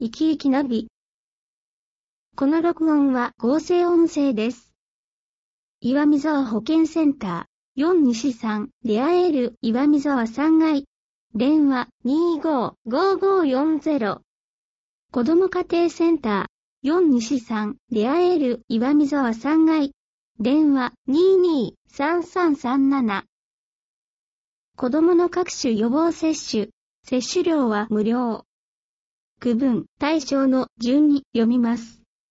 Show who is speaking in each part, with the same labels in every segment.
Speaker 1: 生き生きナビ。この録音は合成音声です。岩見沢保健センター、4西3、レアエール、岩見沢3階。電話、25-5540。子ども家庭センター、4西3、レアエール、岩見沢3階。電話、22-3337。子どもの各種予防接種、接種料は無料。区分、対象の順に読みます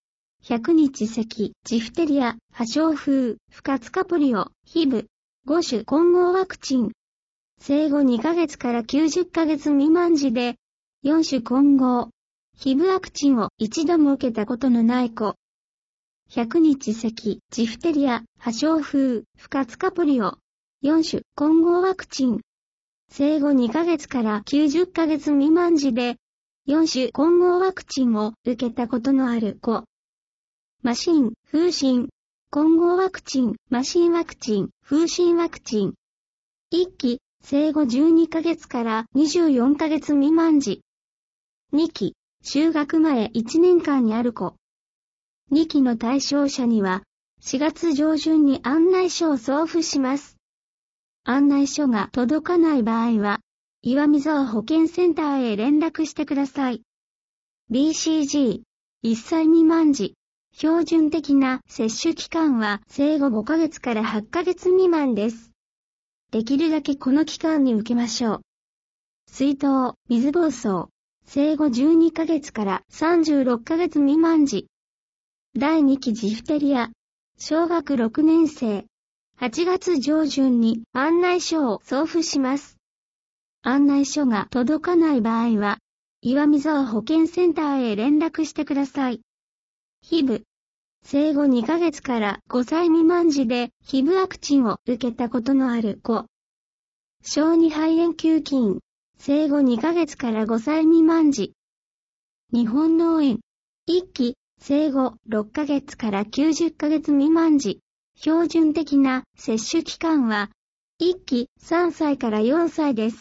Speaker 1: 。100日咳、ジフテリア、破傷風、不活化ポリオ、ヒブ、5種混合ワクチン。生後2ヶ月から90ヶ月未満児で、4種混合、ヒブワクチンを一度も受けたことのない子。100日咳、ジフテリア、破傷風、不活化ポリオ、4種混合ワクチン。生後2ヶ月から90ヶ月未満児で、4種混合ワクチンを受けたことのある子。麻疹、風疹、混合ワクチン、麻疹ワクチン、風疹ワクチン。1期、生後12ヶ月から24ヶ月未満児。2期、就学前1年間にある子。2期の対象者には、4月上旬に案内書を送付します。案内書が届かない場合は、岩見沢保健センターへ連絡してください。BCG、1歳未満児。標準的な接種期間は生後5ヶ月から8ヶ月未満です。できるだけこの期間に受けましょう。水痘、水疱瘡、生後12ヶ月から36ヶ月未満児。第2期ジフテリア、小学6年生。8月上旬に案内書を送付します。案内書が届かない場合は、岩見沢保健センターへ連絡してください。ヒブ。生後2ヶ月から5歳未満児でヒブワクチンを受けたことのある子。小児肺炎球菌。生後2ヶ月から5歳未満児。日本脳炎。1期。生後6ヶ月から90ヶ月未満児。標準的な接種期間は1期3歳から4歳です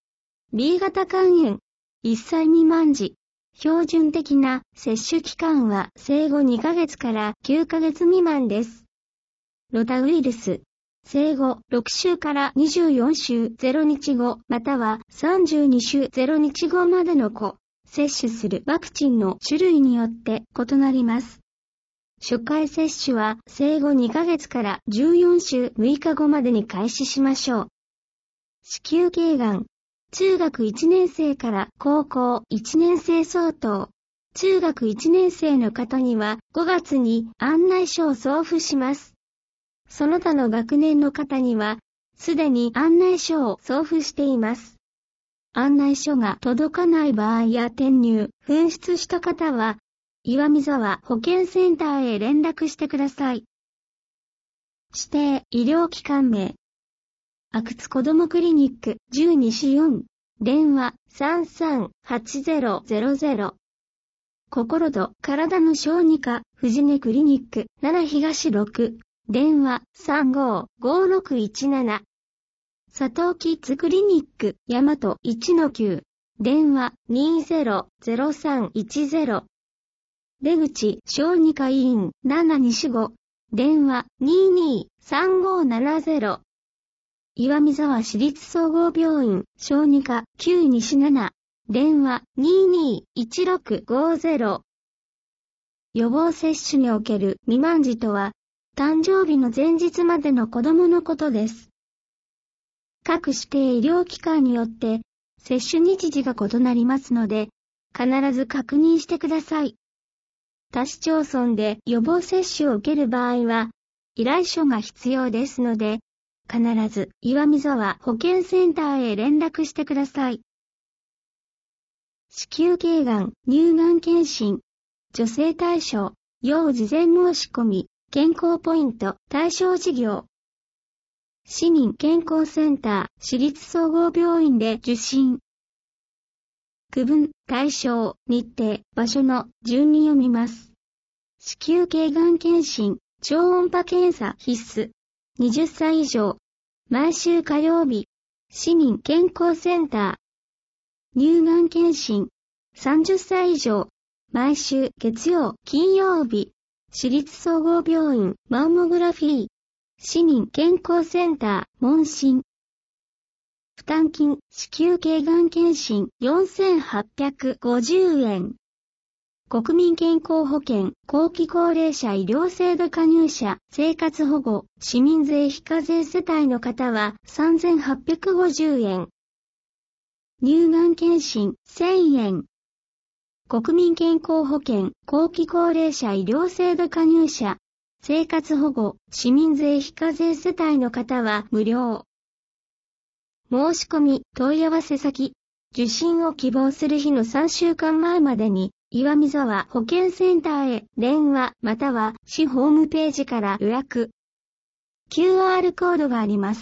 Speaker 1: 。B 型肝炎。1歳未満児。標準的な接種期間は生後2ヶ月から9ヶ月未満です。ロタウイルス。生後6週から24週0日後または32週0日後までの子。接種するワクチンの種類によって異なります。初回接種は生後2ヶ月から14週6日後までに開始しましょう。子宮頸がん。中学1年生から高校1年生相当。中学1年生の方には5月に案内書を送付します。その他の学年の方にはすでに案内書を送付しています。案内書が届かない場合や転入、紛失した方は岩見沢保健センターへ連絡してください。指定医療機関名。阿久津子どもクリニック10西4。電話338000。心と体の小児科藤根クリニック7東6。電話355617。佐藤キッズクリニック大和1-9。電話200310。出口小児科医院7西5。電話223570。岩見沢市立総合病院小児科9西7。電話221650。予防接種における未満児とは、誕生日の前日までの子供のことです。各指定医療機関によって接種日時が異なりますので、必ず確認してください。他市町村で予防接種を受ける場合は、依頼書が必要ですので、必ず岩見沢保健センターへ連絡してください。子宮頸がん、乳がん検診、女性対象、要事前申し込み、健康ポイント、対象事業。市民健康センター、市立総合病院で受診。区分、対象、日程、場所の順に読みます。子宮頸がん検診、超音波検査必須。20歳以上。毎週火曜日。市民健康センター。乳がん検診。30歳以上。 毎週月曜、金曜日、市立総合病院、マンモグラフィー、市民健康センター、問診。負担金、子宮頸がん検診、4850円。国民健康保険、後期高齢者医療制度加入者、生活保護、市民税非課税世帯の方は3850円。乳がん検診、1000円。国民健康保険、後期高齢者医療制度加入者、生活保護、市民税非課税世帯の方は無料。申し込み、問い合わせ先、受診を希望する日の3週間前までに、岩見沢保健センターへ電話または市ホームページから予約。QR コードがあります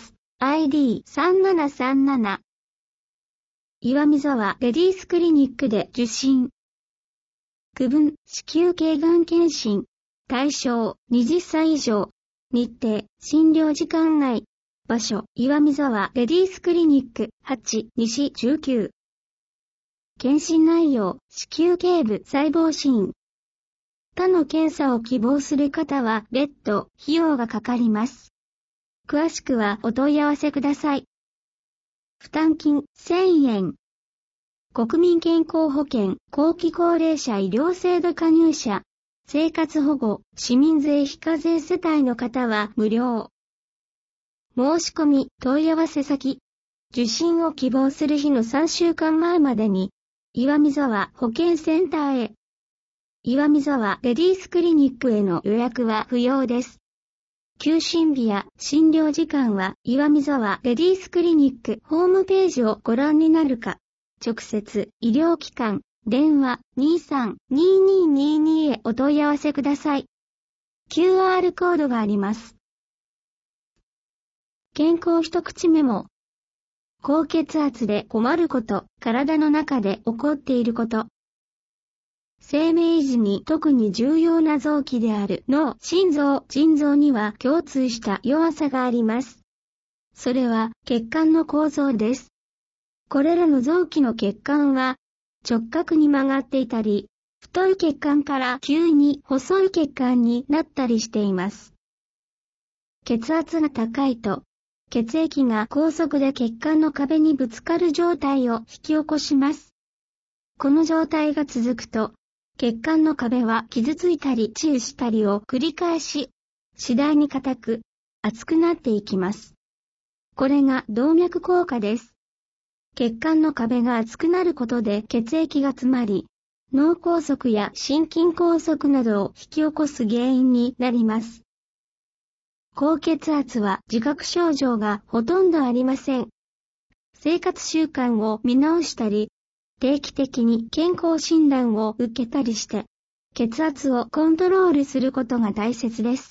Speaker 1: 。ID3737。岩見沢レディースクリニックで受診。区分、子宮頸がん検診。対象、20歳以上。日程、診療時間内。場所、岩見沢レディースクリニック、8、西19。検診内容、子宮頸部細胞診。他の検査を希望する方は別途費用がかかります。詳しくはお問い合わせください。負担金1000円。国民健康保険、後期高齢者医療制度加入者、生活保護、市民税非課税世帯の方は無料。申し込み、問い合わせ先、受診を希望する日の3週間前までに、岩見沢保健センターへ。岩見沢レディースクリニックへの予約は不要です。休診日や診療時間は岩見沢レディースクリニックホームページをご覧になるか、直接医療機関、電話 23-2222 へお問い合わせください。QR コードがあります。健康一口メモ。高血圧で困ること、体の中で起こっていること。生命維持に特に重要な臓器である脳、心臓、腎臓には共通した弱さがあります。それは血管の構造です。これらの臓器の血管は直角に曲がっていたり、太い血管から急に細い血管になったりしています。血圧が高いと、血液が高速で血管の壁にぶつかる状態を引き起こします。この状態が続くと、血管の壁は傷ついたり治癒したりを繰り返し、次第に硬く、厚くなっていきます。これが動脈硬化です。血管の壁が厚くなることで血液が詰まり、脳梗塞や心筋梗塞などを引き起こす原因になります。高血圧は自覚症状がほとんどありません。生活習慣を見直したり、定期的に健康診断を受けたりして、血圧をコントロールすることが大切です。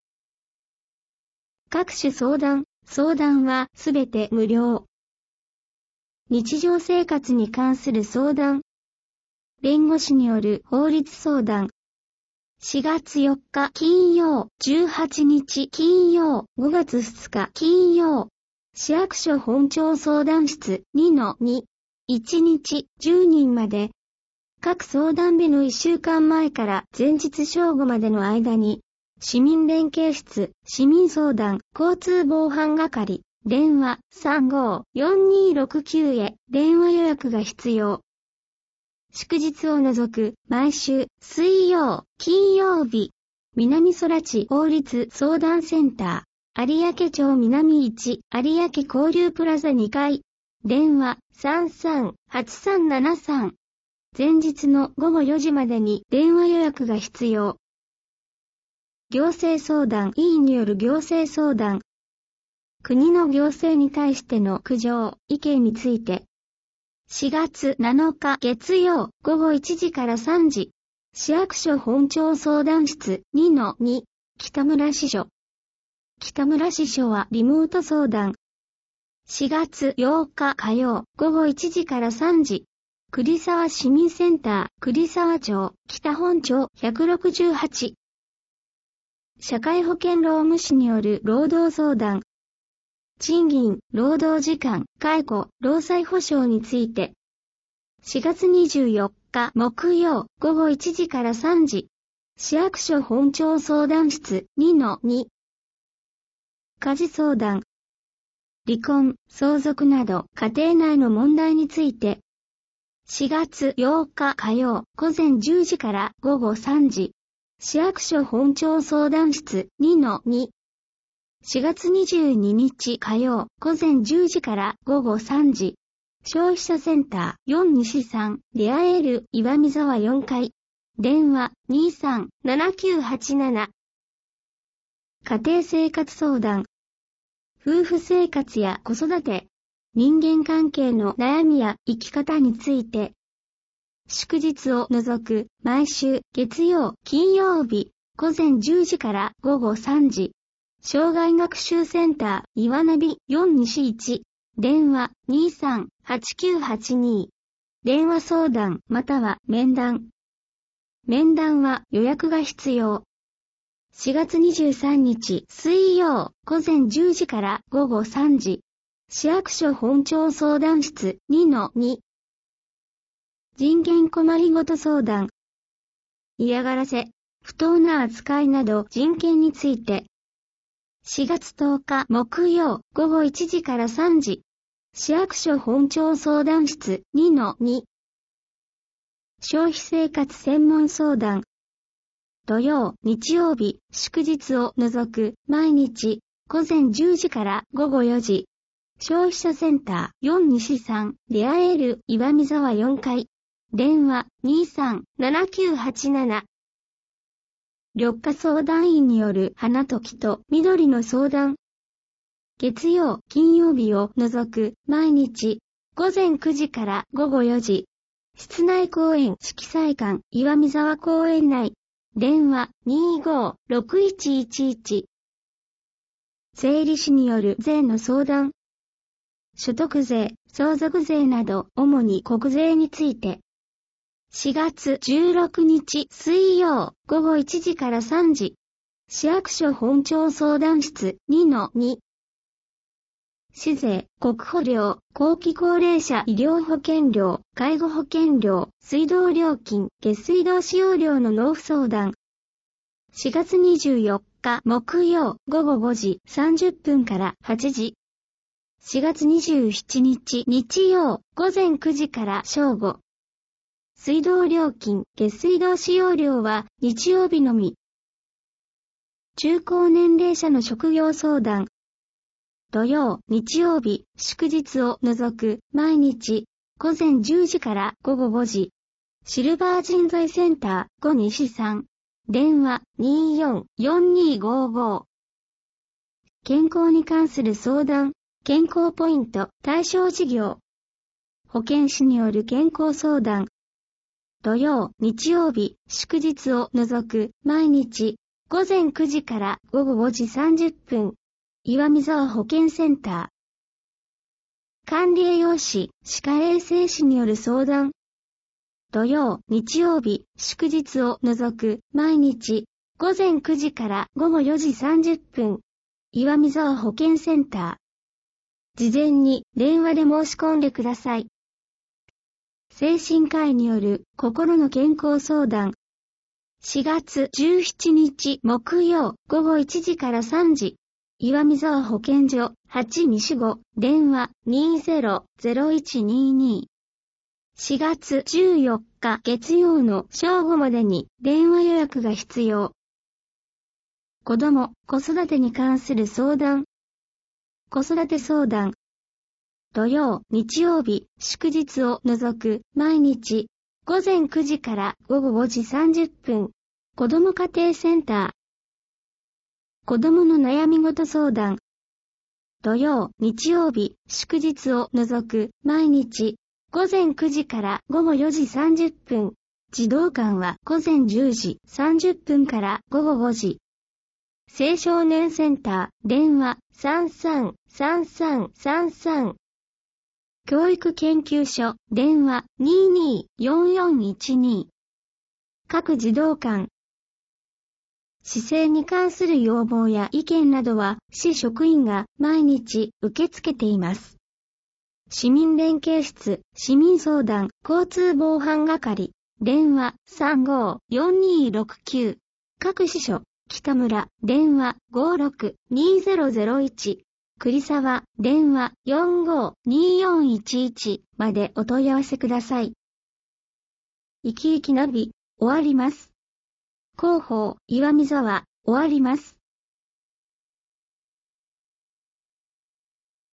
Speaker 1: 各種相談はすべて無料。日常生活に関する相談。弁護士による法律相談。4月4日金曜、18日金曜、5月2日金曜。市役所本庁相談室 2-2。1日10人まで。各相談日の1週間前から前日正午までの間に、市民連携室、市民相談、交通防犯係。電話 35-4269 へ電話予約が必要。祝日を除く毎週水曜、金曜日、南空地法律相談センター、有明町南1、有明交流プラザ2階、電話 33-8373。前日の午後4時までに電話予約が必要。行政相談委員による行政相談。国の行政に対しての苦情、意見について。4月7日月曜午後1時から3時。市役所本庁相談室 2-2 北村支所。北村支所はリモート相談。4月8日火曜午後1時から3時。栗沢市民センター栗沢町北本町168。社会保険労務士による労働相談。賃金、労働時間、介護、労災保障について。4月24 日木曜午後1時から3時。市役所本庁相談室 2-2。家事相談。離婚、相続など家庭内の問題について。4月8日火曜午前10時から午後3時。市役所本庁相談室 2-2。4月22日火曜午前10時から午後3時。消費者センター4西3レアエル岩見沢4階。電話 23-7987。家庭生活相談。夫婦生活や子育て、人間関係の悩みや生き方について。祝日を除く毎週月曜、金曜日午前10時から午後3時。障害学習センター岩ナビ4西1。電話 23-8982。電話相談または面談。面談は予約が必要。4月23日水曜午前10時から午後3時。市役所本庁相談室 2-2。人権困りごと相談。嫌がらせ、不当な扱いなど人権について。4月10日木曜午後1時から3時。市役所本庁相談室 2-2。消費生活専門相談。土曜、日曜日、祝日を除く毎日午前10時から午後4時。消費者センター4西3レアエル岩見沢4階。電話 23-7987。緑化相談員による花と木と緑の相談。月曜、金曜日を除く毎日午前9時から午後4時。室内公園色彩館岩見沢公園内。電話 25-6111。税理士による税の相談。所得税、相続税など主に国税について。4月16日水曜午後1時から3時。市役所本庁相談室 2-2。市税、国保料、後期高齢者医療保険料、介護保険料、水道料金、下水道使用料の納付相談。4月24日木曜午後5時30分から8時。4月27日日曜午前9時から正午。水道料金、下水道使用料は日曜日のみ。中高年齢者の職業相談。土曜、日曜日、祝日を除く毎日午前10時から午後5時。シルバー人材センター5西3。電話 24-4255。健康に関する相談、健康ポイント対象事業。保健師による健康相談。土曜、日曜日、祝日を除く毎日午前9時から午後5時30分。岩見沢保健センター。管理栄養士、歯科衛生士による相談。土曜、日曜日、祝日を除く毎日午前9時から午後4時30分。岩見沢保健センター。事前に電話で申し込んでください。精神科医による心の健康相談。4月17日木曜午後1時から3時。岩見沢保健所8西5電話 20-0122。4月14日月曜の正午までに電話予約が必要。子ども・子育てに関する相談。子育て相談。土曜、日曜日、祝日を除く毎日午前9時から午後5時30分。子ども家庭センター。子どもの悩み事相談。土曜、日曜日、祝日を除く毎日午前9時から午後4時30分。児童館は午前10時30分から午後5時。青少年センター、電話 33-3333。教育研究所、電話 22-4412。各児童館。市政に関する要望や意見などは市職員が毎日受け付けています。市民連携室、市民相談、交通防犯係。 電話35-4269。各支所、北村、電話56-2001。栗沢、電話45-2411までお問い合わせください。生き生きナビ、終わります。広報、岩見沢、終わります。